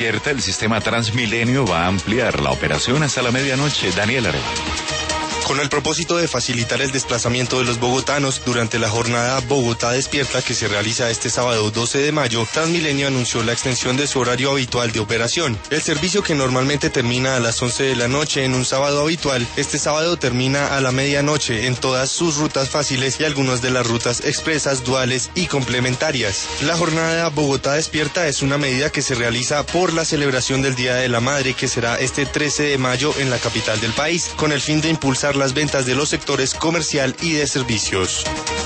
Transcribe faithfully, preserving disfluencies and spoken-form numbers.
Despierta, el sistema Transmilenio va a ampliar la operación hasta la medianoche. Daniel Arevalo. Con el propósito de facilitar el desplazamiento de los bogotanos durante la jornada Bogotá Despierta que se realiza este sábado doce de mayo, Transmilenio anunció la extensión de su horario habitual de operación. El servicio, que normalmente termina a las once de la noche en un sábado habitual, este sábado termina a la medianoche en todas sus rutas fáciles y algunas de las rutas expresas, duales y complementarias. La jornada Bogotá Despierta es una medida que se realiza por la celebración del Día de la Madre, que será este trece de mayo en la capital del país, con el fin de impulsar las ventas de los sectores comercial y de servicios.